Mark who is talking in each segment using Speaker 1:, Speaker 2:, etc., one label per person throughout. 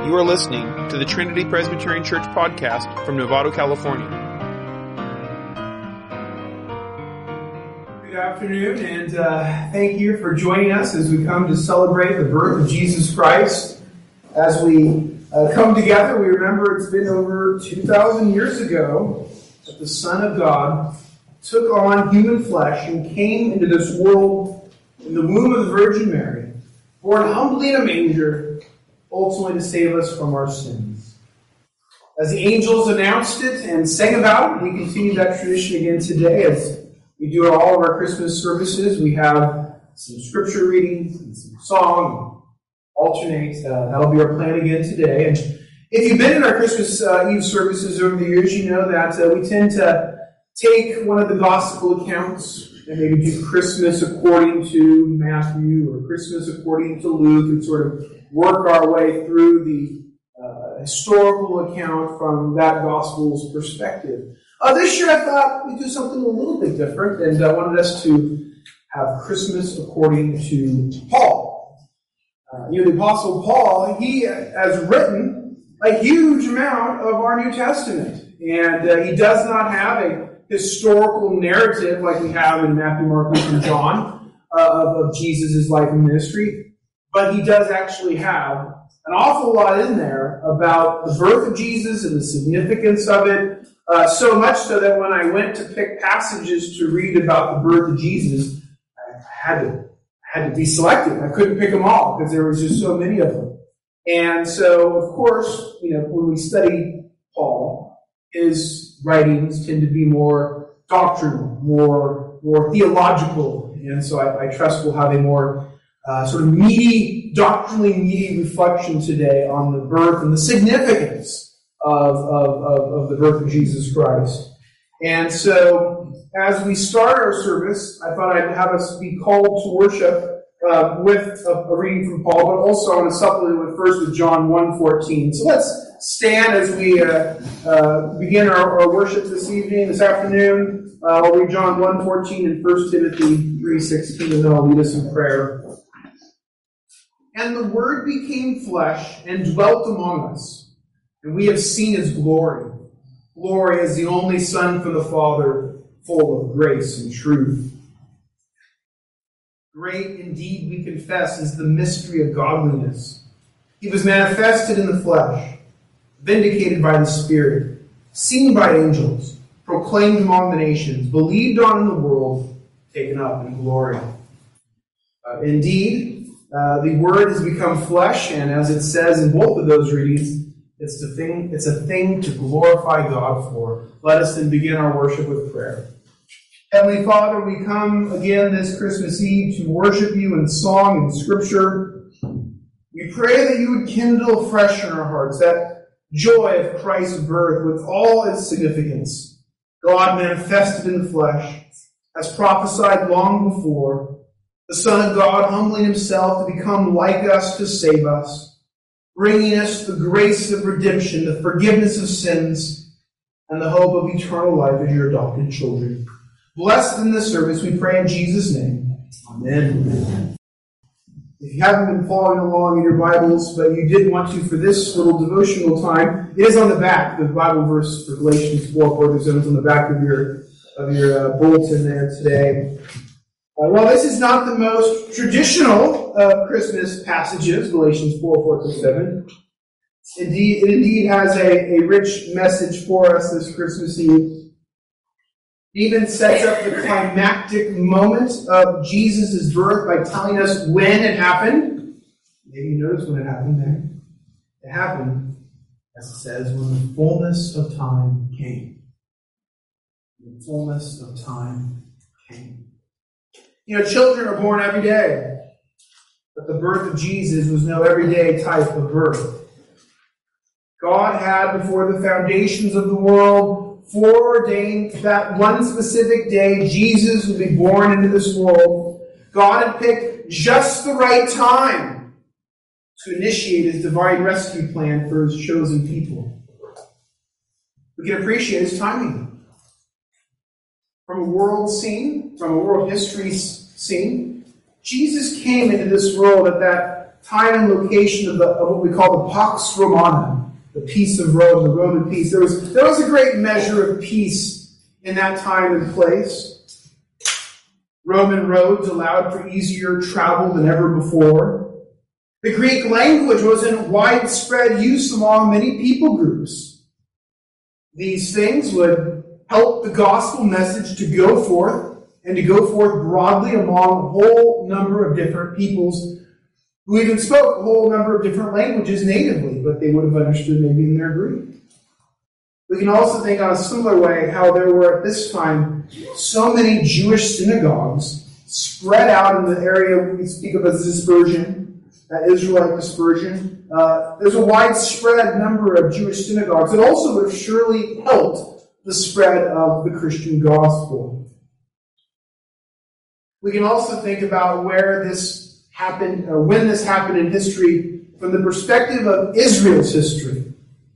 Speaker 1: You are listening to the Trinity Presbyterian Church podcast from Novato, California.
Speaker 2: Good afternoon, and thank you for joining us as we come to celebrate the birth of Jesus Christ. As we come together, we remember it's been over 2,000 years ago that the Son of God took on human flesh and came into this world in the womb of the Virgin Mary, born humbly in a manger, ultimately to save us from our sins. As the angels announced it and sang about it, we continue that tradition again today. As we do all of our Christmas services, we have some scripture readings and some song, alternate. That'll be our plan again today. And if you've been in our Christmas Eve services over the years, you know that we tend to take one of the gospel accounts and maybe do Christmas according to Matthew or Christmas according to Luke and sort of work our way through the historical account from that gospel's perspective. This year I thought we'd do something a little bit different, and I wanted us to have Christmas according to Paul. The Apostle Paul, he has written a huge amount of our New Testament, and he does not have a historical narrative like we have in Matthew, Mark, Luke, and John of Jesus' life and ministry. But he does actually have an awful lot in there about the birth of Jesus and the significance of it. So much so that when I went to pick passages to read about the birth of Jesus, I had to be selective. I couldn't pick them all because there was just so many of them. And so, of course, when we study Paul, his writings tend to be more doctrinal, more theological. And so I trust we'll have a more sort of doctrinally meaty reflection today on the birth and the significance of the birth of Jesus Christ. And so, as we start our service, I thought I'd have us be called to worship with a reading from Paul, but also I want to supplement with first with John 1:14. So let's stand as we begin our worship this afternoon. I'll read John 1:14 and 1 Timothy 3:16, and then I'll lead us in prayer. And the Word became flesh and dwelt among us, and we have seen His glory. Glory as the only Son from the Father, full of grace and truth. Great indeed, we confess, is the mystery of godliness. He was manifested in the flesh, vindicated by the Spirit, seen by angels, proclaimed among the nations, believed on in the world, taken up in glory. Indeed, the Word has become flesh, and as it says in both of those readings, it's a thing to glorify God for. Let us then begin our worship with prayer. Heavenly Father, we come again this Christmas Eve to worship you in song and scripture. We pray that you would kindle fresh in our hearts that joy of Christ's birth with all its significance. God manifested in the flesh, as prophesied long before, the Son of God humbling himself to become like us to save us, bringing us the grace of redemption, the forgiveness of sins, and the hope of eternal life as your adopted children. Blessed in this service, we pray in Jesus' name. Amen. If you haven't been following along in your Bibles, but you did want to for this little devotional time, it is on the back, the Bible verse for Galatians 4, is on the back of your bulletin there today. Well, this is not the most traditional of Christmas passages, Galatians 4:4-7. It indeed has a rich message for us this Christmas Eve. It even sets up the climactic moment of Jesus' birth by telling us when it happened. Maybe you notice when it happened there. It happened, as it says, when the fullness of time came. The fullness of time came. Children are born every day, but the birth of Jesus was no everyday type of birth. God had, before the foundations of the world, foreordained that one specific day Jesus would be born into this world. God had picked just the right time to initiate His divine rescue plan for His chosen people. We can appreciate His timing. From a world scene, from a world history scene, Jesus came into this world at that time and location of what we call the Pax Romana, the peace of Rome, the Roman peace. There was a great measure of peace in that time and place. Roman roads allowed for easier travel than ever before. The Greek language was in widespread use among many people groups. These things would help the gospel message to go forth, and to go forth broadly among a whole number of different peoples who even spoke a whole number of different languages natively, but they would have understood maybe in their Greek. We can also think on a similar way how there were at this time so many Jewish synagogues spread out in the area we speak of as dispersion, that Israelite dispersion. There's a widespread number of Jewish synagogues. It also would have surely helped the spread of the Christian gospel. We can also think about where this happened, or when this happened in history, from the perspective of Israel's history.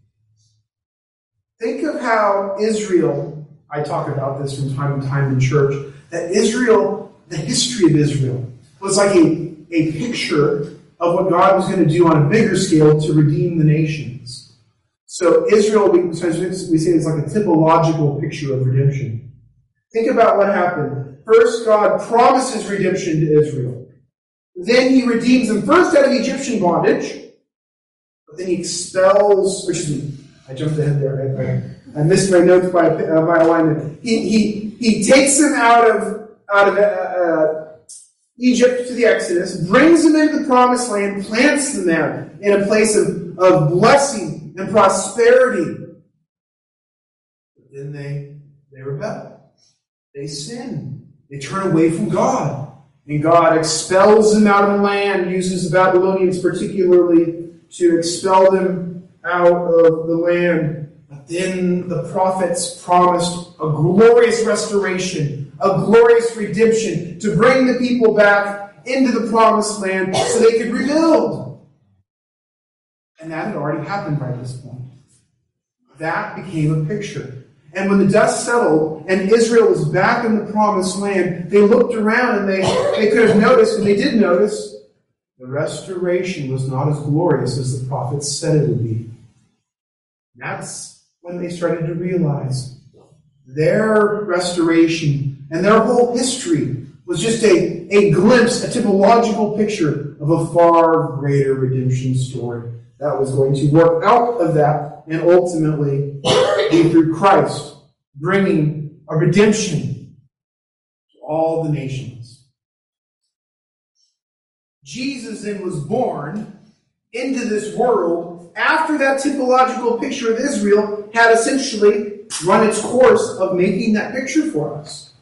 Speaker 2: Think of how Israel, I talk about this from time to time in church, that Israel, the history of Israel, was like a picture of what God was going to do on a bigger scale to redeem the nations. So Israel, we say it's like a typological picture of redemption. Think about what happened. First, God promises redemption to Israel. Then He redeems them first out of Egyptian bondage, but then He expels, I jumped ahead there. I missed my notes by alignment. He takes them out of Egypt to the Exodus, brings them into the promised land, plants them there in a place of blessing and prosperity. But then they rebel. They sin. They turn away from God. And God expels them out of the land, uses the Babylonians particularly to expel them out of the land. But then the prophets promised a glorious restoration, a glorious redemption, to bring the people back into the promised land so they could rebuild. And that had already happened by this point. That became a picture. And when the dust settled and Israel was back in the promised land, they looked around and they could have noticed, and they did notice, the restoration was not as glorious as the prophets said it would be. And that's when they started to realize their restoration and their whole history was just a glimpse, a typological picture of a far greater redemption story that was going to work out of that and ultimately be through Christ, bringing a redemption to all the nations. Jesus then was born into this world after that typological picture of Israel had essentially run its course of making that picture for us.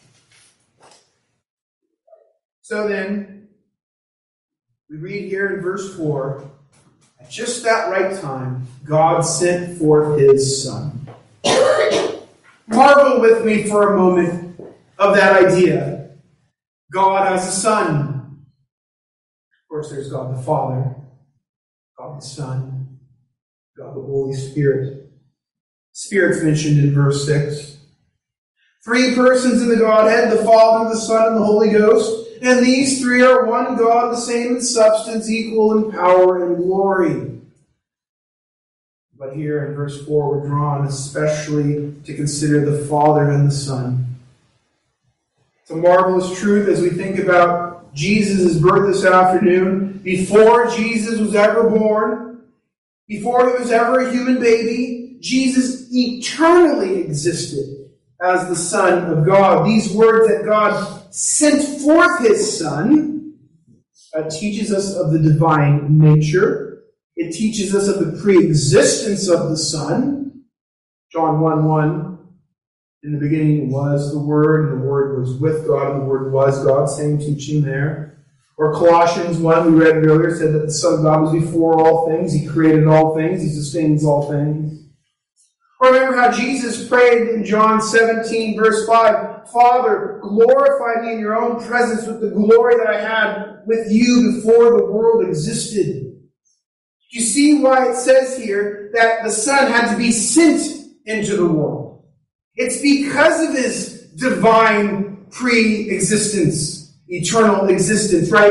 Speaker 2: So then, we read here in verse 4, at just that right time, God sent forth His Son. Marvel with me for a moment of that idea. God has a Son. Of course, there's God the Father, God the Son, God the Holy Spirit. Spirit's mentioned in verse 6. 3 persons in the Godhead, the Father, the Son, and the Holy Ghost. And these 3 are one God, the same in substance, equal in power and glory. But here in verse 4, we're drawn especially to consider the Father and the Son. It's a marvelous truth as we think about Jesus' birth this afternoon. Before Jesus was ever born, before He was ever a human baby, Jesus eternally existed as the Son of God. These words that God sent forth His Son teaches us of the divine nature. It teaches us of the pre-existence of the Son. John 1:1, in the beginning was the Word, and the Word was with God, and the Word was God. Same teaching there. Or Colossians 1, we read earlier, said that the Son of God was before all things. He created all things. He sustains all things. Or remember how Jesus prayed in John 17, verse 5, Father, glorify me in your own presence with the glory that I had with you before the world existed. You see why it says here that the Son had to be sent into the world. It's because of His divine pre-existence, eternal existence, right?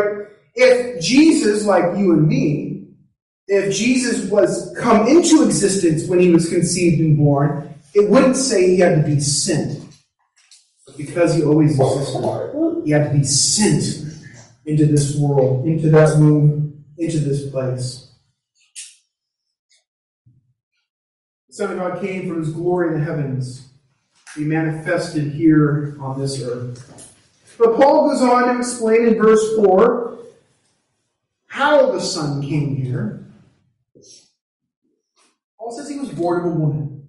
Speaker 2: If Jesus, like you and me, if Jesus was come into existence when he was conceived and born, it wouldn't say he had to be sent. But because he always existed, he had to be sent into this world, into that womb, into this place. The Son of God came from his glory in the heavens. He manifested here on this earth. But Paul goes on to explain in verse 4 how the Son came here. Paul says he was born of a woman.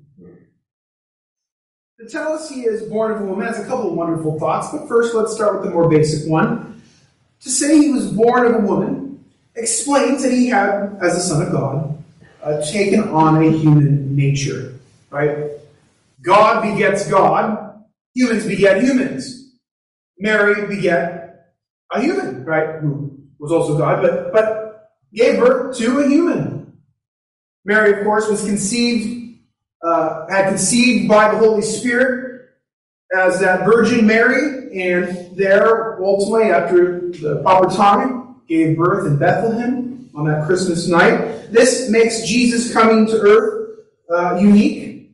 Speaker 2: To tell us he is born of a woman has a couple of wonderful thoughts, but first let's start with the more basic one. To say he was born of a woman explains that he had, as the Son of God, taken on a human nature, right? God begets God, humans beget humans. Mary beget a human, right? Who was also God, but gave birth to a human. Mary, of course, was had conceived by the Holy Spirit as that Virgin Mary, and there, ultimately, after the proper time, gave birth in Bethlehem on that Christmas night. This makes Jesus coming to earth unique.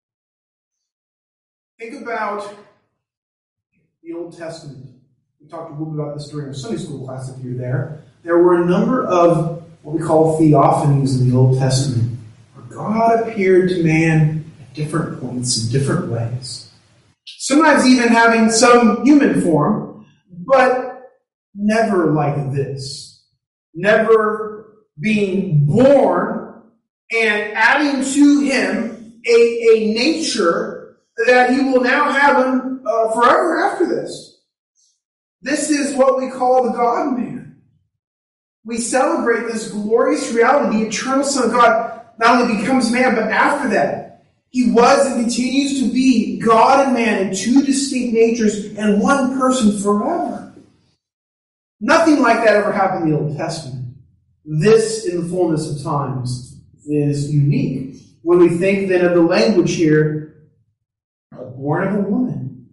Speaker 2: Think about the Old Testament. We talked a little bit about this during our Sunday school class if you were there. There were a number of what we call theophanies in the Old Testament, where God appeared to man at different points in different ways. Sometimes even having some human form, but never like this. Never being born and adding to him a nature that he will now have forever after this. This is what we call the God-man. We celebrate this glorious reality. The eternal Son of God not only becomes man, but after that, he was and continues to be God and man in two distinct natures and one person forever. Nothing like that ever happened in the Old Testament. This, in the fullness of times, is unique. When we think then of the language here, born of a woman.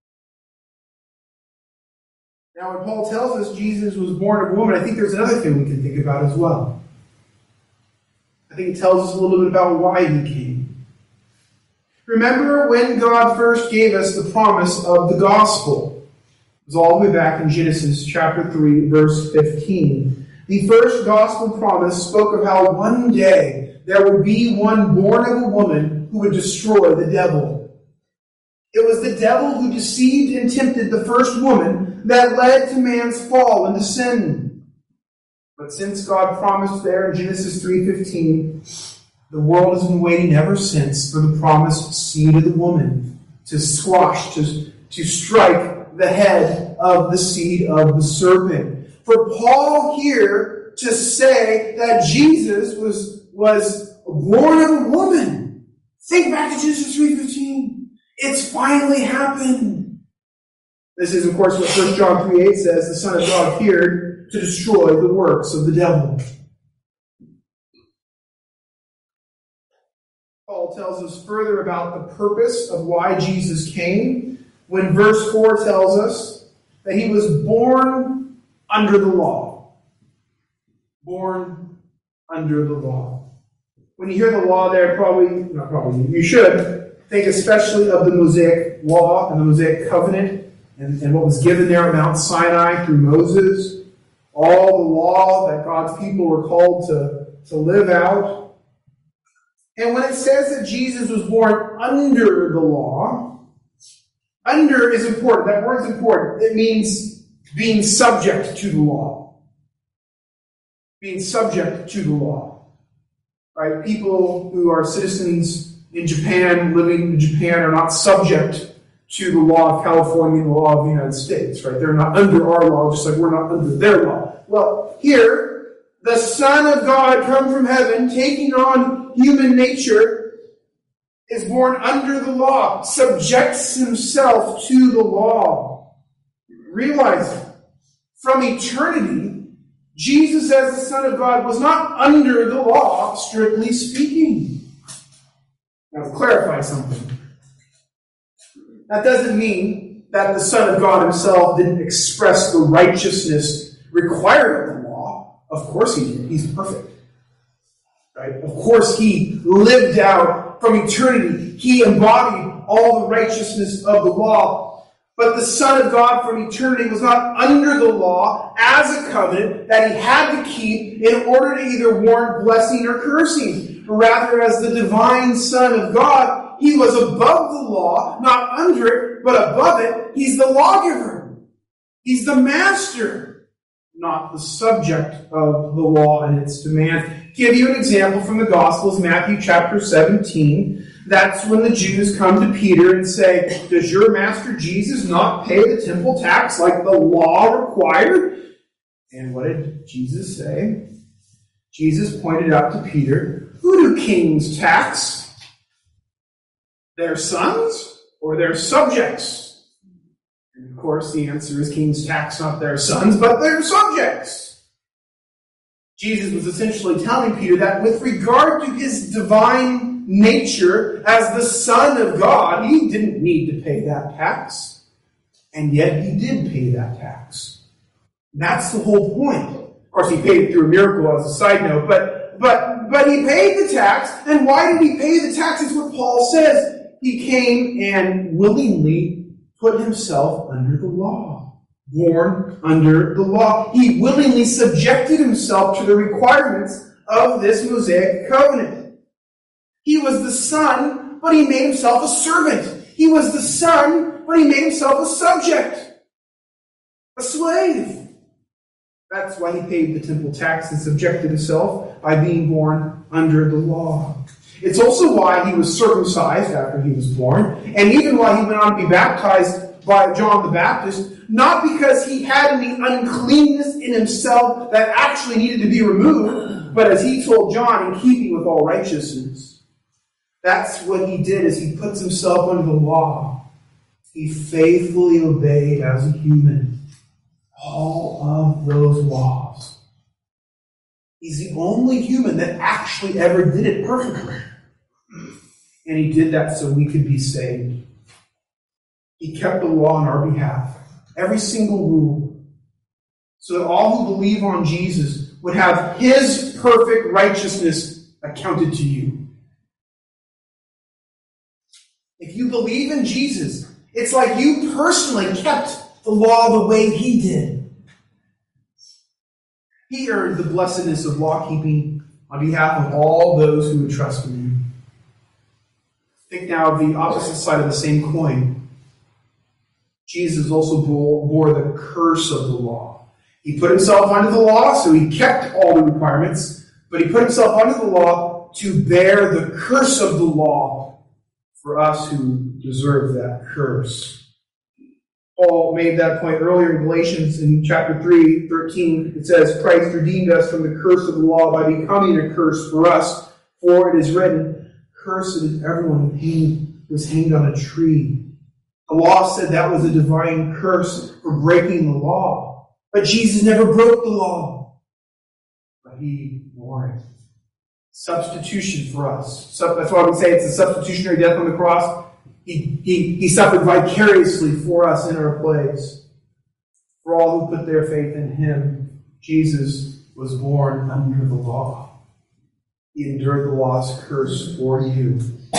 Speaker 2: Now, when Paul tells us Jesus was born of a woman, I think there's another thing we can think about as well. I think it tells us a little bit about why he came. Remember when God first gave us the promise of the gospel? It was all the way back in Genesis chapter 3, verse 15. The first gospel promise spoke of how one day there would be one born of a woman who would destroy the devil. It was the devil who deceived and tempted the first woman that led to man's fall into sin. But since God promised there in Genesis 3:15, the world has been waiting ever since for the promised seed of the woman to squash, to strike the head of the seed of the serpent. For Paul here to say that Jesus was born of a woman. Think back to Genesis 3:15. It's finally happened. This is, of course, what 1 John 3:8 says. The Son of God appeared to destroy the works of the devil. Paul tells us further about the purpose of why Jesus came when verse 4 tells us that he was born under the law. Born under the law. When you hear the law there, you should think especially of the Mosaic law and the Mosaic covenant and what was given there at Mount Sinai through Moses. All the law that God's people were called to live out. And when it says that Jesus was born under the law, under is important. That word is important. It means being subject to the law. Being subject to the law. Right? People who are citizens in Japan, living in Japan, are not subject to the law of California and the law of the United States. Right? They're not under our law, just like we're not under their law. Well, here, the Son of God come from heaven, taking on human nature, is born under the law, subjects himself to the law. Realize, from eternity, Jesus as the Son of God was not under the law, strictly speaking. Now, to clarify something. That doesn't mean that the Son of God himself didn't express the righteousness required of the law. Of course he did. He's perfect. Right? Of course he lived out from eternity. He embodied all the righteousness of the law. But the Son of God from eternity was not under the law as a covenant that he had to keep in order to either warrant blessing or cursing. Rather, as the divine Son of God, he was above the law, not under it, but above it. He's the lawgiver. He's the master, not the subject of the law and its demands. Give you an example from the Gospels, Matthew chapter 17. That's when the Jews come to Peter and say, does your master Jesus not pay the temple tax like the law required? And what did Jesus say? Jesus pointed out to Peter, who do kings tax? Their sons or their subjects? And of course the answer is kings tax not their sons, but their subjects. Jesus was essentially telling Peter that with regard to his divine nature as the Son of God, he didn't need to pay that tax. And yet he did pay that tax. That's the whole point. Of course, he paid it through a miracle as a side note, but he paid the tax. And why did he pay the tax? It's what Paul says. He came and willingly put himself under the law. Born under the law. He willingly subjected himself to the requirements of this Mosaic covenant. He was the Son, but he made himself a servant. He was the Son, but he made himself a subject. A slave. That's why he paid the temple tax and subjected himself by being born under the law. It's also why he was circumcised after he was born, and even why he went on to be baptized by John the Baptist, not because he had any uncleanness in himself that actually needed to be removed, but as he told John, in keeping with all righteousness. That's what he did, is he puts himself under the law. He faithfully obeyed as a human all of those laws. He's the only human that actually ever did it perfectly. And he did that so we could be saved. He kept the law on our behalf. Every single rule. So that all who believe on Jesus would have his perfect righteousness accounted to you. If you believe in Jesus, it's like you personally kept the law the way he did. He earned the blessedness of law-keeping on behalf of all those who would trust in him. Think now of the opposite side of the same coin. Jesus also bore the curse of the law. He put himself under the law, so he kept all the requirements, but he put himself under the law to bear the curse of the law for us who deserve that curse. Paul made that point earlier in Galatians in chapter 3:13. It says, Christ redeemed us from the curse of the law by becoming a curse for us. For it is written, cursed is everyone who was hanged on a tree. The law said that was a divine curse for breaking the law. But Jesus never broke the law. But he bore it. Substitution for us. That's why we say it's a substitutionary death on the cross. He suffered vicariously for us in our place. For all who put their faith in him, Jesus was born under the law. He endured the law's curse for you.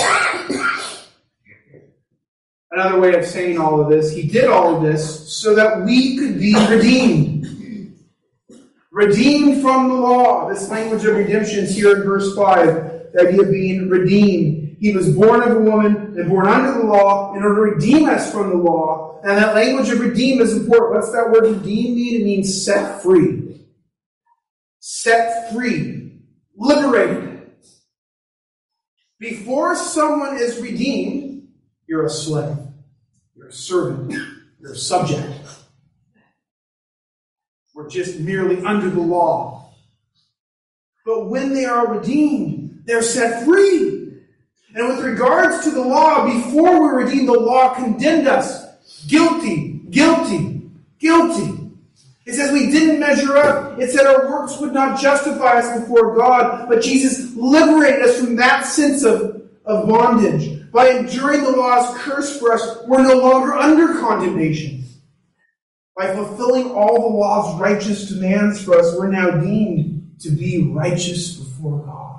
Speaker 2: Another way of saying all of this, he did all of this so that we could be redeemed. Redeemed from the law. This language of redemption is here in verse 5. The idea of being redeemed. He was born of a woman and born under the law in order to redeem us from the law. And that language of redeem is important. What's that word redeem mean? It means set free. Set free. Liberated. Before someone is redeemed, you're a slave. You're a servant. You're a subject. We're just merely under the law. But when they are redeemed, they're set free. And with regards to the law, before we were redeemed, the law condemned us. Guilty, guilty, guilty. It says we didn't measure up. It said our works would not justify us before God. But Jesus liberated us from that sense of bondage. By enduring the law's curse for us, we're no longer under condemnation. By fulfilling all the law's righteous demands for us, we're now deemed to be righteous before God.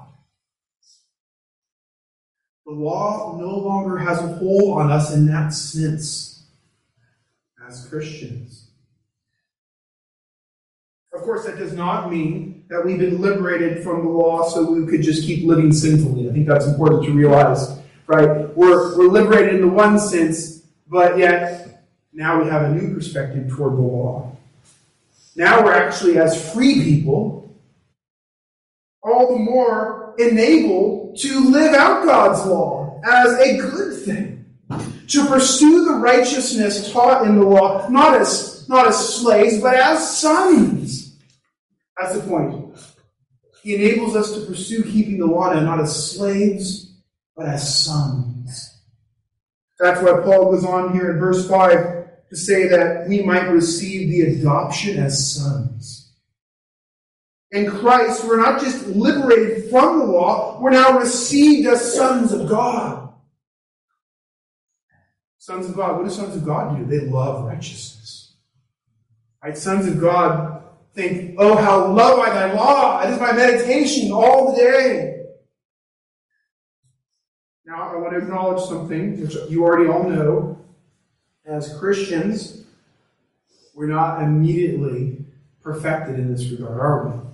Speaker 2: The law no longer has a hold on us in that sense as Christians. Of course, that does not mean that we've been liberated from the law so we could just keep living sinfully. I think that's important to realize, right? We're liberated in the one sense, but yet now we have a new perspective toward the law. Now we're actually, as free people, all the more enabled to live out God's law as a good thing. To pursue the righteousness taught in the law, not as slaves, but as sons. That's the point. He enables us to pursue keeping the law now, not as slaves, but as sons. That's why Paul goes on here in verse 5 to say that we might receive the adoption as sons. In Christ, we're not just liberated from the law, we're now received as sons of God. Sons of God, what do sons of God do? They love righteousness. Right? Sons of God think, oh, how love I thy law. It is my meditation all the day. Now, I want to acknowledge something which you already all know. As Christians, we're not immediately perfected in this regard, are we?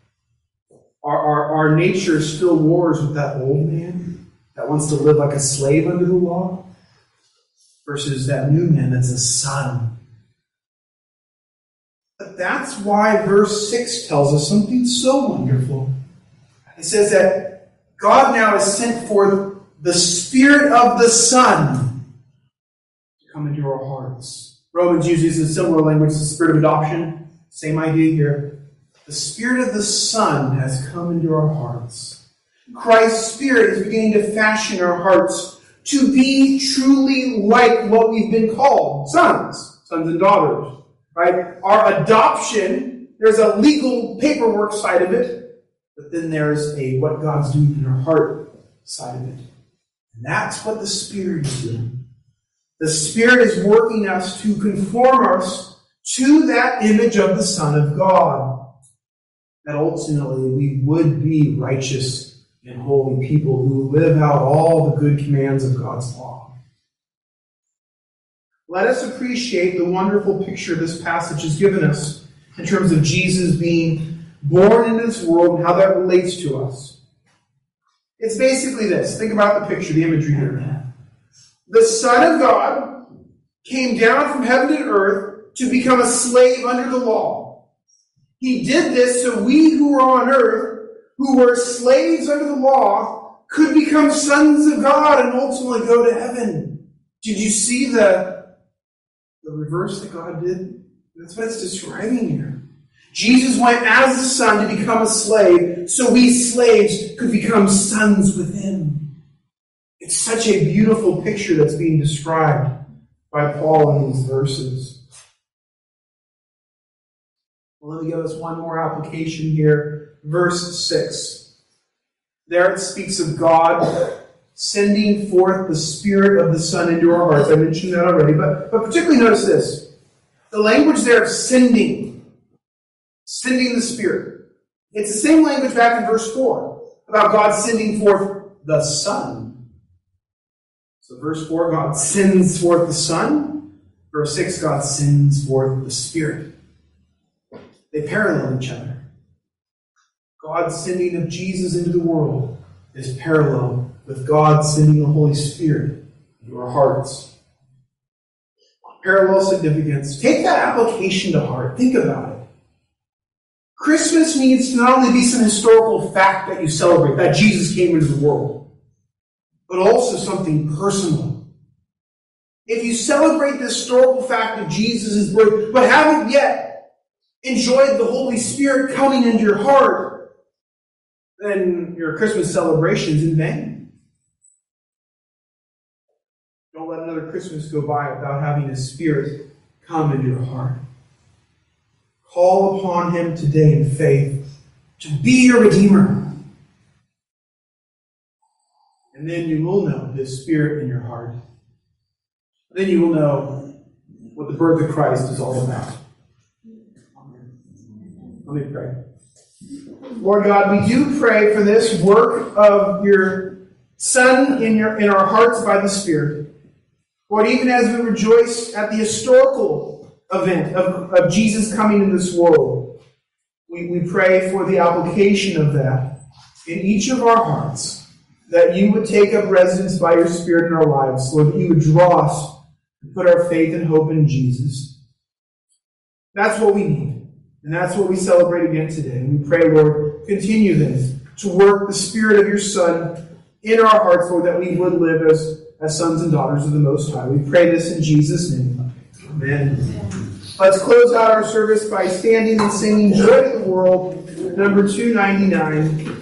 Speaker 2: Our nature still wars with that old man that wants to live like a slave under the law versus that new man that's a son. But that's why verse 6 tells us something so wonderful. It says that God now has sent forth the Spirit of the Son to come into our hearts. Romans uses a similar language, the Spirit of adoption. Same idea here. The Spirit of the Son has come into our hearts. Christ's Spirit is beginning to fashion our hearts to be truly like what we've been called, sons and daughters. Right? Our adoption, there's a legal paperwork side of it, but then there's a what God's doing in our heart side of it. And that's what the Spirit is doing. The Spirit is working us to conform us to that image of the Son of God. That ultimately we would be righteous and holy people who live out all the good commands of God's law. Let us appreciate the wonderful picture this passage has given us in terms of Jesus being born into this world and how that relates to us. It's basically this. Think about the picture, the imagery here. The Son of God came down from heaven to earth to become a slave under the law. He did this so we who were on earth, who were slaves under the law, could become sons of God and ultimately go to heaven. Did you see the reverse that God did? That's what it's describing here. Jesus went as a son to become a slave, so we slaves could become sons with him. It's such a beautiful picture that's being described by Paul in these verses. Well, let me give us one more application here. Verse 6. There it speaks of God sending forth the Spirit of the Son into our hearts. I mentioned that already, but particularly notice this. The language there of sending the Spirit. It's the same language back in verse 4 about God sending forth the Son. So verse 4, God sends forth the Son. Verse 6, God sends forth the Spirit. They parallel each other. God's sending of Jesus into the world is parallel with God sending the Holy Spirit into our hearts. Parallel significance. Take that application to heart. Think about it. Christmas needs to not only be some historical fact that you celebrate, that Jesus came into the world, but also something personal. If you celebrate the historical fact of Jesus' birth, but haven't yet enjoyed the Holy Spirit coming into your heart, then your Christmas celebration is in vain. Don't let another Christmas go by without having His Spirit come into your heart. Call upon Him today in faith to be your Redeemer. And then you will know His Spirit in your heart. Then you will know what the birth of Christ is all about. Let me pray. Lord God, we do pray for this work of your Son in our hearts by the Spirit. Lord, even as we rejoice at the historical event of Jesus coming into this world, we pray for the application of that in each of our hearts, that you would take up residence by your Spirit in our lives, Lord, that you would draw us to put our faith and hope in Jesus. That's what we need, and that's what we celebrate again today. And we pray, Lord, continue this, to work the Spirit of your Son in our hearts, Lord, that we would live as sons and daughters of the Most High. We pray this in Jesus' name. Amen. Let's close out our service by standing and singing Joy to the World, number 299.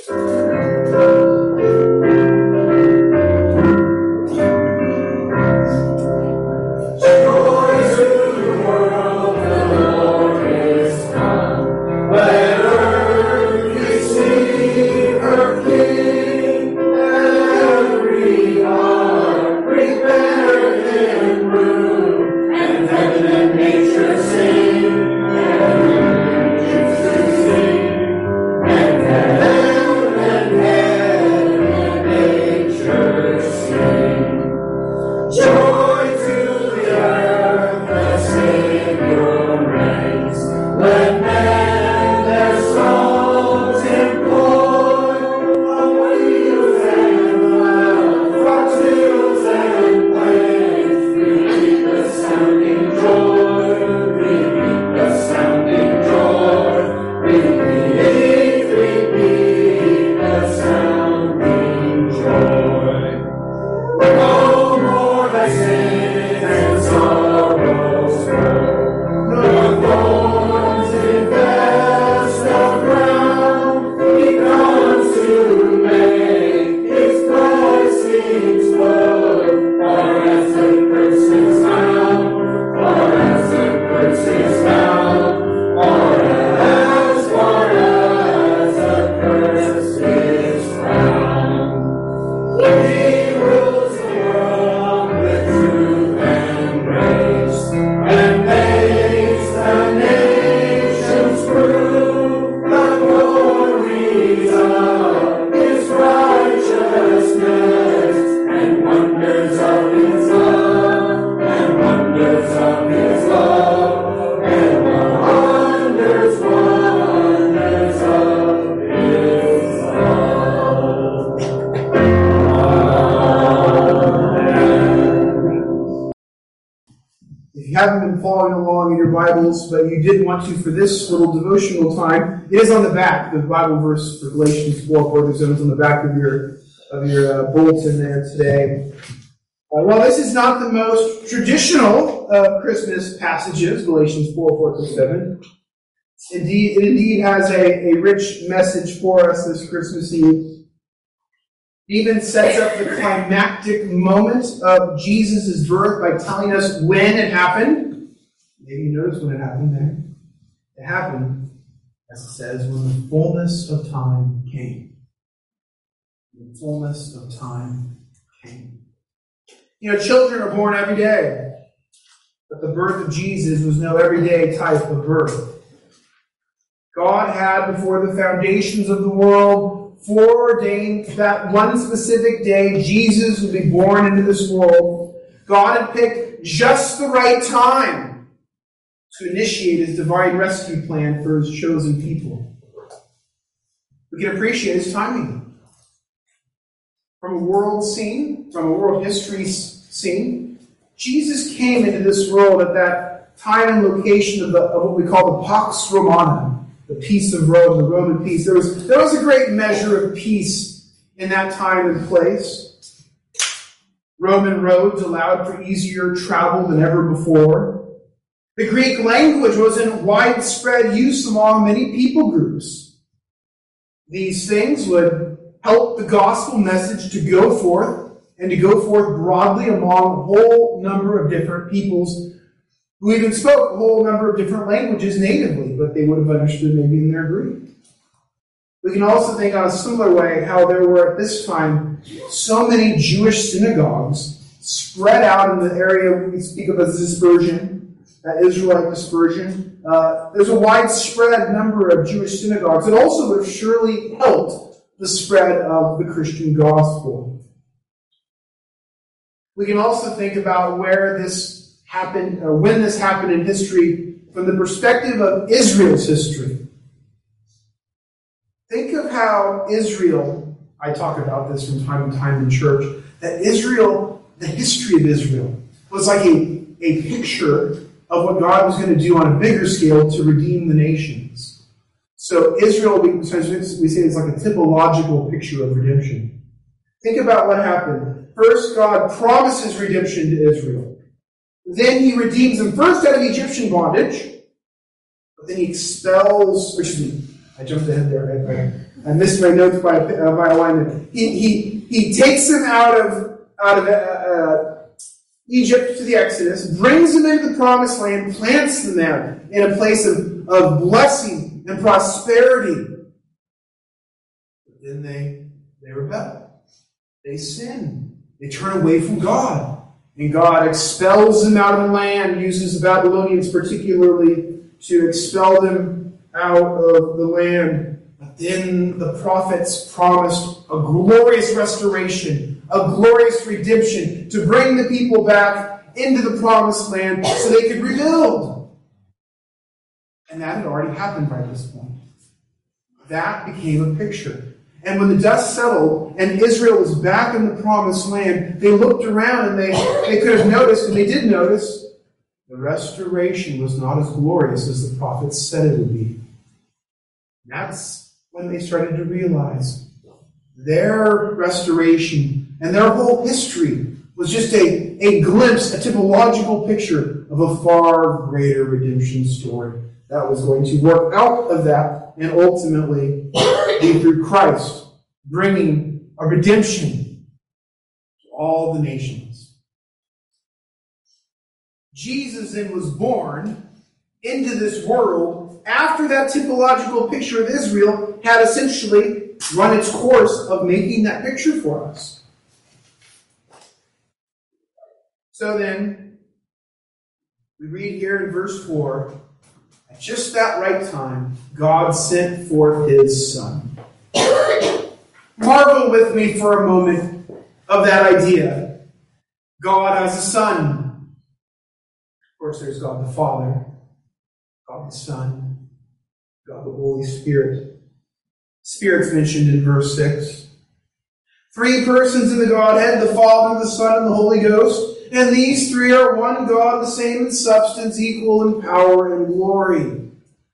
Speaker 2: But you did want to for this little devotional time. It is on the back, the Bible verse for Galatians 4:4-7 is on the back of your bulletin there today. Well, this is not the most traditional of Christmas passages, Galatians 4:4-7. It indeed has a rich message for us this Christmas Eve. It even sets up the climactic moment of Jesus' birth by telling us when it happened. Maybe you noticed when it happened there. It happened, as it says, when the fullness of time came. When the fullness of time came. You know, children are born every day. But the birth of Jesus was no everyday type of birth. God had, before the foundations of the world, foreordained that one specific day Jesus would be born into this world. God had picked just the right time to initiate his divine rescue plan for his chosen people. We can appreciate his timing. From a world scene, from a world history scene, Jesus came into this world at that time and location of what we call the Pax Romana, the peace of Rome, the Roman peace. There was a great measure of peace in that time and place. Roman roads allowed for easier travel than ever before. The Greek language was in widespread use among many people groups. These things would help the gospel message to go forth, and to go forth broadly among a whole number of different peoples who even spoke a whole number of different languages natively, but they would have understood maybe in their Greek. We can also think on a similar way how there were at this time so many Jewish synagogues, spread out in the area we speak of as dispersion, Israelite dispersion. There's a widespread number of Jewish synagogues. It also would have surely helped the spread of the Christian gospel. We can also think about where this happened, or when this happened in history, from the perspective of Israel's history. Think of how Israel, I talk about this from time to time in church, that Israel, the history of Israel, was like a picture of what God was going to do on a bigger scale to redeem the nations. So Israel, we say it's like a typological picture of redemption. Think about what happened. First, God promises redemption to Israel. Then He redeems them first out of Egyptian bondage, but then He expels, I jumped ahead there. I missed my notes by alignment. He takes them out of Egypt to the Exodus, brings them into the Promised Land, plants them there in a place of blessing and prosperity. But then they rebel. They sin. They turn away from God. And God expels them out of the land, uses the Babylonians particularly to expel them out of the land. But then the prophets promised a glorious restoration, a glorious redemption, to bring the people back into the Promised Land so they could rebuild. And that had already happened by this point. That became a picture. And when the dust settled and Israel was back in the Promised Land, they looked around and they could have noticed, and they did notice, the restoration was not as glorious as the prophets said it would be. And that's when they started to realize their restoration and their whole history was just a glimpse, a typological picture of a far greater redemption story that was going to work out of that and ultimately be through Christ, bringing a redemption to all the nations. Jesus then was born into this world after that typological picture of Israel had essentially run its course of making that picture for us. So then, we read here in verse 4, at just that right time, God sent forth His Son. Marvel with me for a moment of that idea. God as a Son. Of course, there's God the Father, God the Son, God the Holy Spirit. Spirit's mentioned in verse 6. 3 persons in the Godhead, the Father, the Son, and the Holy Ghost. And these 3 are one God, the same in substance, equal in power and glory.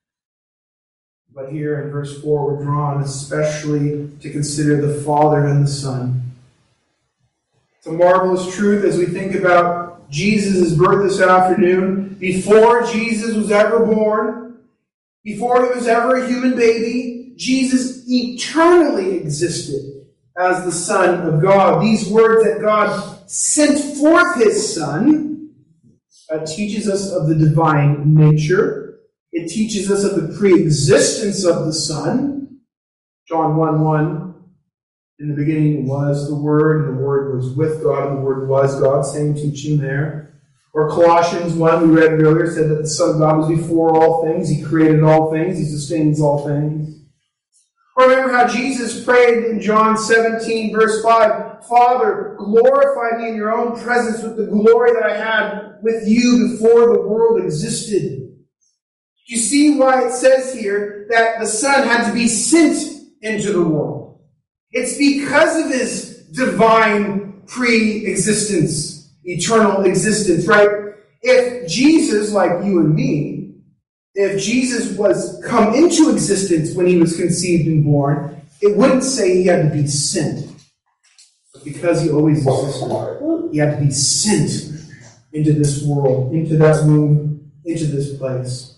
Speaker 2: But here in verse 4, we're drawn especially to consider the Father and the Son. It's a marvelous truth as we think about Jesus' birth this afternoon. Before Jesus was ever born, before He was ever a human baby, Jesus eternally existed as the Son of God. These words that God sent forth His Son teaches us of the divine nature. It teaches us of the pre-existence of the Son. John 1:1, in the beginning was the Word, and the Word was with God, and the Word was God. Same teaching there. Or Colossians 1, we read earlier, said that the Son of God was before all things. He created all things. He sustains all things. Or remember how Jesus prayed in John 17, verse 5, Father, glorify me in your own presence with the glory that I had with you before the world existed. You see why it says here that the Son had to be sent into the world. It's because of His divine pre-existence, eternal existence, right? If Jesus, like you and me, if Jesus was come into existence when He was conceived and born, it wouldn't say He had to be sent. But because He always existed, He had to be sent into this world, into that womb, into this place.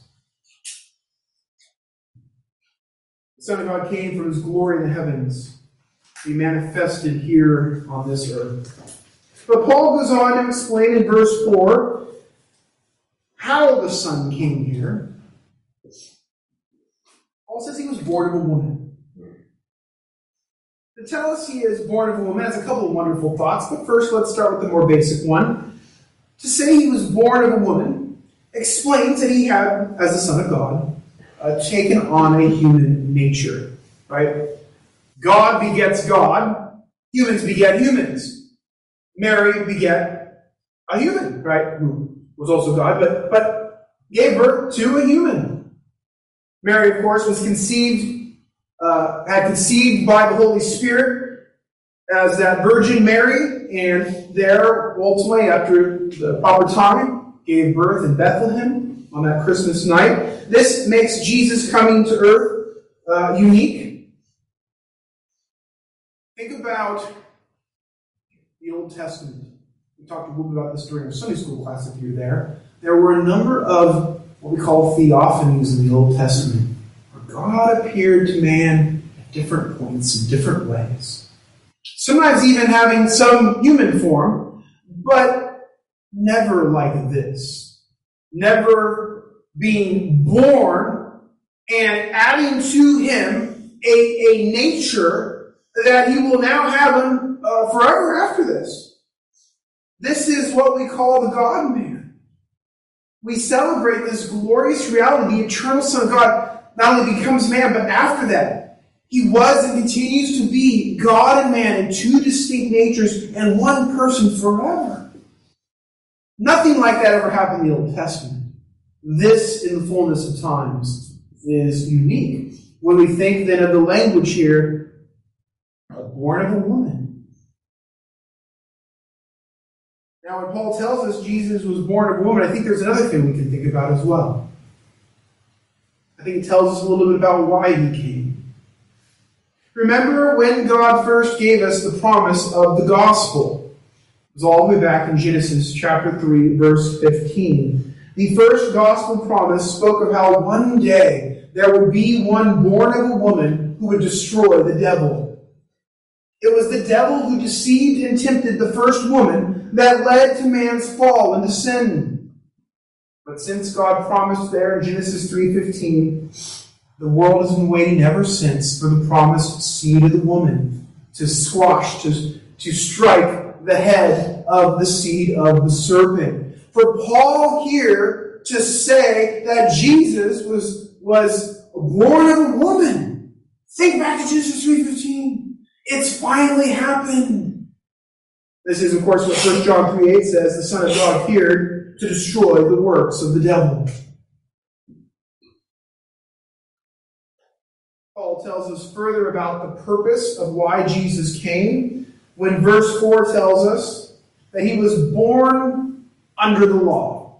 Speaker 2: The Son of God came from His glory in the heavens. He manifested here on this earth. But Paul goes on to explain in verse 4 how the Son came here. Paul says He was born of a woman. To tell us he is born of a woman has a couple of wonderful thoughts, but first let's start with the more basic one. To say he was born of a woman explains that he had, as the Son of God, taken on a human nature, right? God begets God, humans beget humans. Mary beget a human, right? Who was also God, but gave birth to a human. Mary, of course, was had conceived by the Holy Spirit as that Virgin Mary, and there, ultimately, after the proper time, gave birth in Bethlehem on that Christmas night. This makes Jesus coming to earth unique. Think about the Old Testament. We talked a little bit about this during our Sunday school class if you're there. There were a number of what we call theophanies in the Old Testament, where God appeared to man at different points in different ways. Sometimes even having some human form, but never like this. Never being born and adding to him a nature that he will now have him forever after this. This is what we call the God-man. We celebrate this glorious reality. The eternal Son of God not only becomes man, but after that, he was and continues to be God and man in two distinct natures and one person forever. Nothing like that ever happened in the Old Testament. This, in the fullness of times, is unique. When we think then of the language here, born of a woman. Now, when Paul tells us Jesus was born of a woman, I think there's another thing we can think about as well. I think it tells us a little bit about why he came. Remember when God first gave us the promise of the gospel? It was all the way back in Genesis chapter 3, verse 15. The first gospel promise spoke of how one day there would be one born of a woman who would destroy the devil. It was the devil who deceived and tempted the first woman that led to man's fall into sin. But since God promised there in Genesis 3:15, the world has been waiting ever since for the promised seed of the woman to squash, to strike the head of the seed of the serpent. For Paul here to say that Jesus was born of a woman. Think back to Genesis 3:15. It's finally happened. This is, of course, what 1 John 3:8 says. The Son of God appeared to destroy the works of the devil. Paul tells us further about the purpose of why Jesus came when verse 4 tells us that he was born under the law.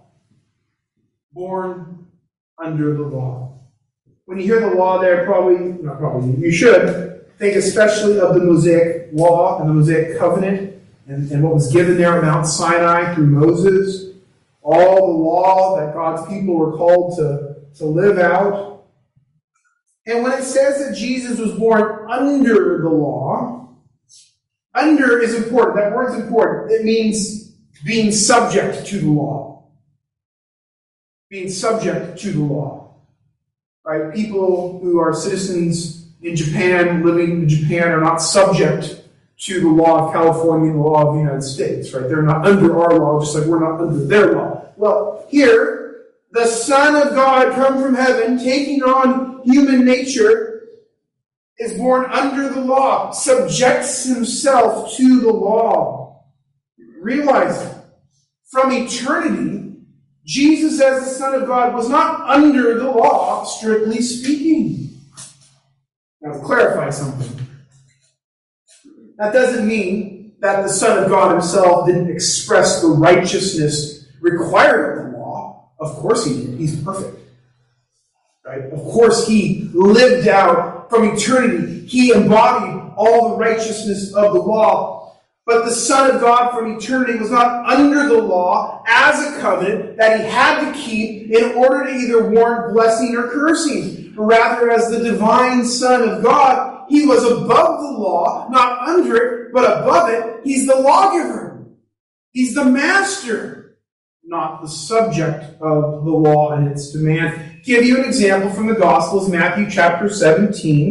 Speaker 2: Born under the law. When you hear the law there, you should think especially of the Mosaic law and the Mosaic covenant and what was given there at Mount Sinai through Moses. All the law that God's people were called to live out. And when it says that Jesus was born under the law, under is important. That word is important. It means being subject to the law. Being subject to the law. Right? People who are citizens in Japan, living in Japan, are not subject to the law of California and the law of the United States. Right? They're not under our law, just like we're not under their law. Well, here, the Son of God come from heaven, taking on human nature, is born under the law, subjects himself to the law. Realize, from eternity, Jesus as the Son of God was not under the law, strictly speaking. Now, to clarify something, that doesn't mean that the Son of God himself didn't express the righteousness required of the law. Of course he did. He's perfect. Right? Of course he lived out from eternity. He embodied all the righteousness of the law. But the Son of God from eternity was not under the law as a covenant that he had to keep in order to either warrant blessing or cursing. Rather, as the divine Son of God, he was above the law, not under it, but above it. He's the lawgiver. He's the master, not the subject of the law and its demand. Give you an example from the Gospels, Matthew chapter 17.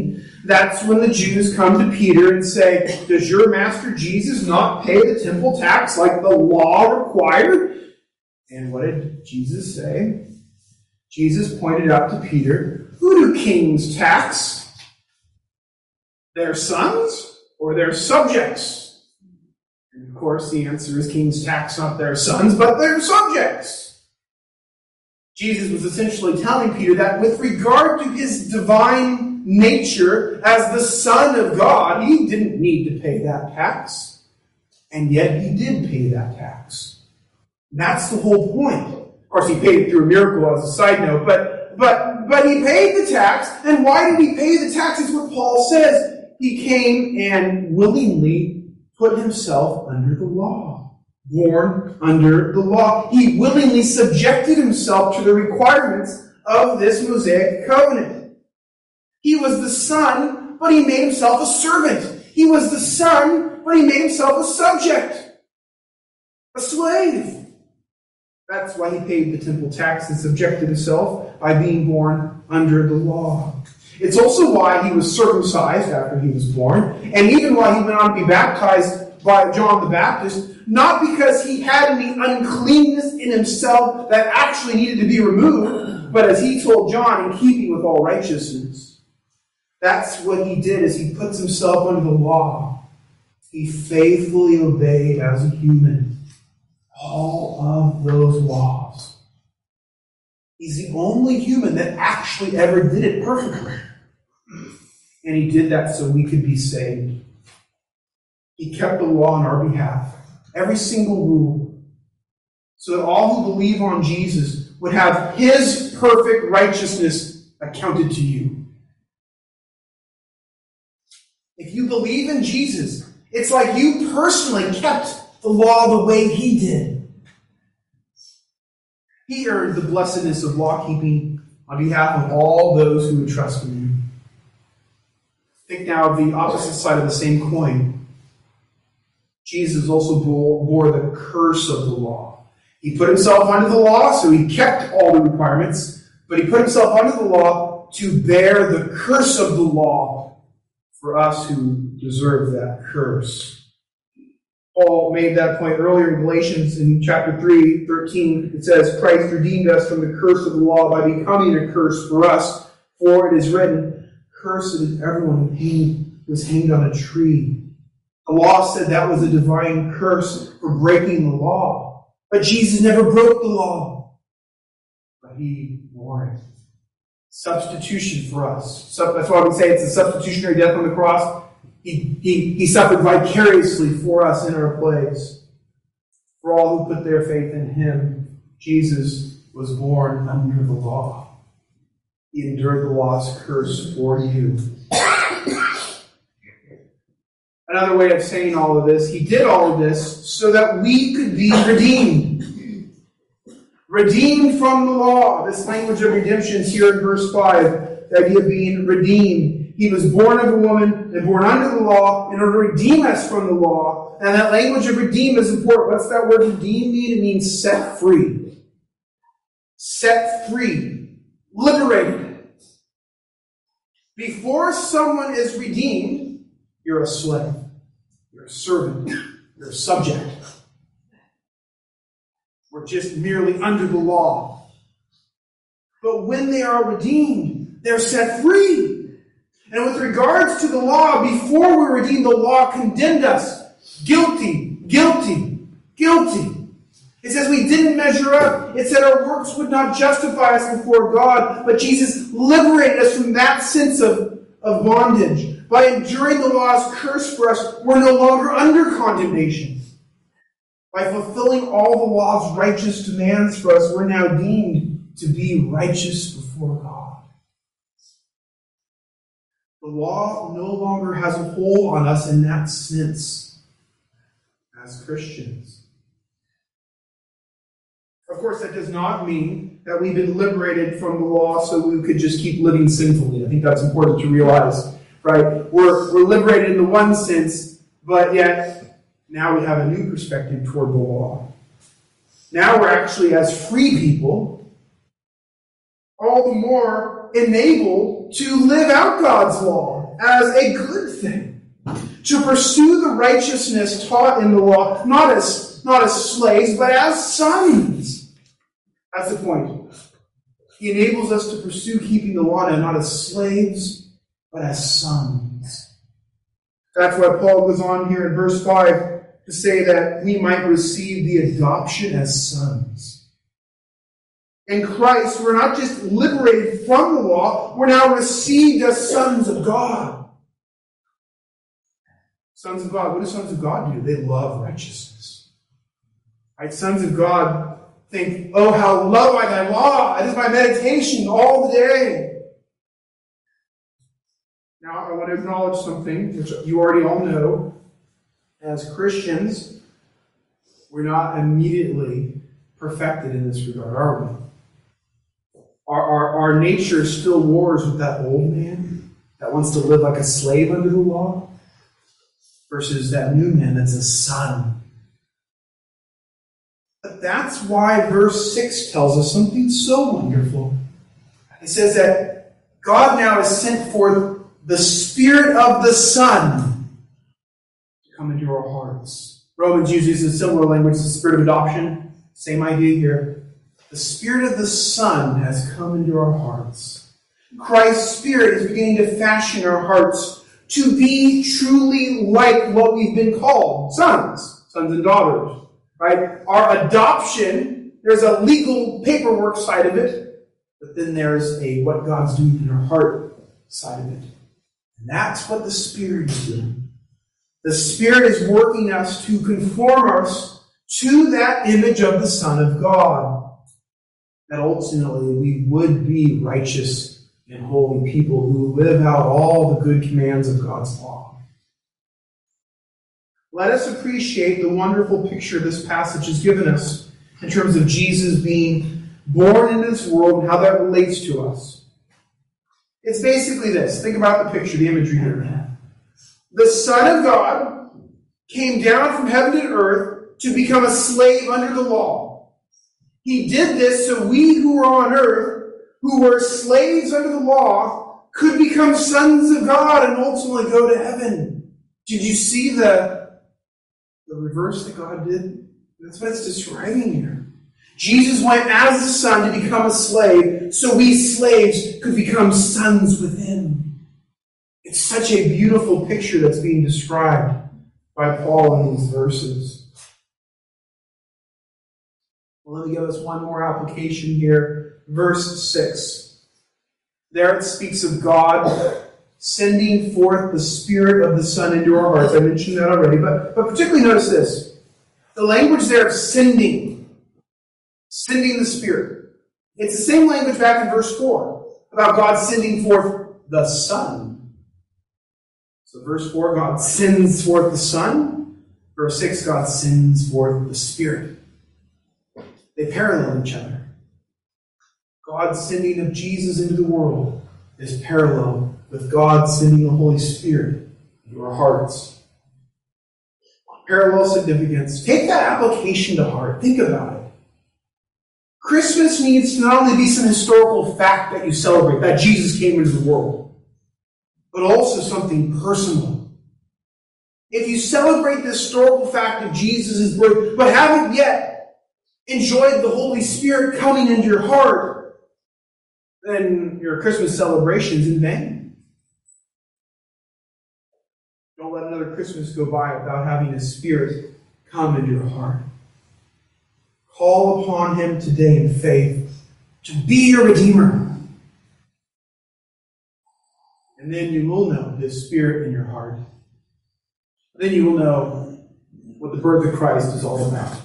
Speaker 2: That's when the Jews come to Peter and say, does your master Jesus not pay the temple tax like the law required? And what did Jesus say? Jesus pointed out to Peter, who do kings tax? Their sons or their subjects? And of course the answer is kings tax not their sons, but their subjects. Jesus was essentially telling Peter that with regard to his divine nature as the Son of God, he didn't need to pay that tax. And yet he did pay that tax. That's the whole point. Of course, he paid it through a miracle as a side note, but he paid the tax. And why did he pay the tax? It's what Paul says. He came and willingly put himself under the law. Born under the law. He willingly subjected himself to the requirements of this Mosaic covenant. He was the son, but he made himself a servant. He was the son, but he made himself a subject. A slave. That's why he paid the temple tax and subjected himself by being born under the law. It's also why he was circumcised after he was born, and even why he went on to be baptized by John the Baptist, not because he had any uncleanness in himself that actually needed to be removed, but as he told John, in keeping with all righteousness. That's what he did, as he puts himself under the law. He faithfully obeyed as a human all of those laws. He's the only human that actually ever did it perfectly. And he did that so we could be saved. He kept the law on our behalf. Every single rule. So that all who believe on Jesus would have his perfect righteousness accounted to you. If you believe in Jesus, it's like you personally kept the law the way he did. He earned the blessedness of law keeping on behalf of all those who would trust in him. Think now of the opposite side of the same coin. Jesus also bore the curse of the law. He put himself under the law, so he kept all the requirements, but he put himself under the law to bear the curse of the law for us who deserve that curse. Paul made that point earlier in Galatians in chapter 3:13. It says, Christ redeemed us from the curse of the law by becoming a curse for us, for it is written, cursed is everyone who was hanged on a tree. The law said that was a divine curse for breaking the law. But Jesus never broke the law. But he bore it. Substitution for us. That's why we say it's a substitutionary death on the cross. He suffered vicariously for us in our place. For all who put their faith in him, Jesus was born under the law. He endured the law's curse for you. Another way of saying all of this, he did all of this so that we could be redeemed. Redeemed from the law. This language of redemption is here in verse 5. The idea of being redeemed. He was born of a woman and born under the law in order to redeem us from the law. And that language of redeem is important. What's that word redeem mean? It means set free. Set free. Liberated. Before someone is redeemed, you're a slave. You're a servant. You're a subject. We're just merely under the law. But when they are redeemed, they're set free. And with regards to the law, before we were redeemed, the law condemned us. Guilty, guilty, guilty. It says we didn't measure up. It said our works would not justify us before God. But Jesus liberated us from that sense of bondage. By enduring the law's curse for us, we're no longer under condemnation. By fulfilling all the law's righteous demands for us, we're now deemed to be righteous before God. The law no longer has a hold on us in that sense as Christians. Of course, that does not mean that we've been liberated from the law so we could just keep living sinfully. I think that's important to realize, right? We're liberated in the one sense, but yet now we have a new perspective toward the law. Now we're actually, as free people, all the more enabled to live out God's law. as a good thing, to pursue the righteousness taught in the law, not as slaves, but as sons. That's the point. He enables us to pursue keeping the law now, not as slaves, but as sons. That's why Paul goes on here in verse 5 to say that we might receive the adoption as sons. In Christ, we're not just liberated from the law, we're now received as sons of God. Sons of God, what do sons of God do? They love righteousness. Right? Sons of God think, oh, how love I thy law. It is my meditation all the day. Now, I want to acknowledge something which you already all know. As Christians, we're not immediately perfected in this regard, are we? Our nature still wars with that old man that wants to live like a slave under the law versus that new man that's a son. But that's why verse 6 tells us something so wonderful. It says that God now has sent forth the Spirit of the Son to come into our hearts. Romans uses a similar language, the spirit of adoption. Same idea here. The Spirit of the Son has come into our hearts. Christ's Spirit is beginning to fashion our hearts to be truly like what we've been called, sons and daughters. Right? Our adoption, there's a legal paperwork side of it, but then there's what God's doing in our heart side of it. And that's what the Spirit is doing. The Spirit is working us to conform us to that image of the Son of God. That ultimately we would be righteous and holy people who live out all the good commands of God's law. Let us appreciate the wonderful picture this passage has given us in terms of Jesus being born into this world and how that relates to us. It's basically this. Think about the picture, the imagery here. The Son of God came down from heaven to earth to become a slave under the law. He did this so we who were on earth, who were slaves under the law, could become sons of God and ultimately go to heaven. Did you see the reverse that God did? That's what it's describing here. Jesus went as a son to become a slave, so we slaves could become sons with him. It's such a beautiful picture that's being described by Paul in these verses. Well, let me give us one more application here. Verse 6. There it speaks of God sending forth the Spirit of the Son into our hearts. I mentioned that already, but particularly notice this. The language there of sending the Spirit. It's the same language back in verse 4 about God sending forth the Son. So verse 4, God sends forth the Son. Verse 6, God sends forth the Spirit. They parallel each other. God's sending of Jesus into the world is parallel with God sending the Holy Spirit into our hearts. Parallel significance. Take that application to heart. Think about it. Christmas needs to not only be some historical fact that you celebrate, that Jesus came into the world, but also something personal. If you celebrate the historical fact of Jesus' birth, but haven't yet enjoyed the Holy Spirit coming into your heart, then your Christmas celebration is in vain. Don't let another Christmas go by without having His Spirit come into your heart. Call upon Him today in faith to be your Redeemer. And then you will know His Spirit in your heart. Then you will know what the birth of Christ is all about.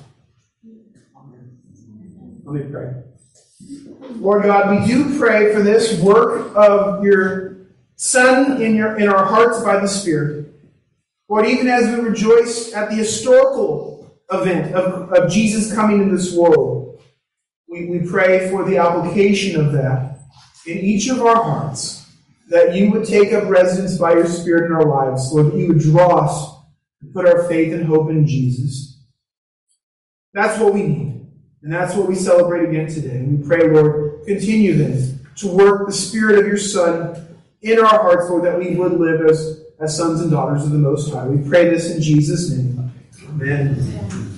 Speaker 2: Let me pray. Lord God, we do pray for this work of your Son in our hearts by the Spirit. Lord, even as we rejoice at the historical event of Jesus coming into this world, we pray for the application of that in each of our hearts, that you would take up residence by your Spirit in our lives, Lord, that you would draw us and put our faith and hope in Jesus. That's what we need. And that's what we celebrate again today. We pray, Lord, continue then to work the Spirit of your Son in our hearts, Lord, that we would live as sons and daughters of the Most High. We pray this in Jesus' name. Amen.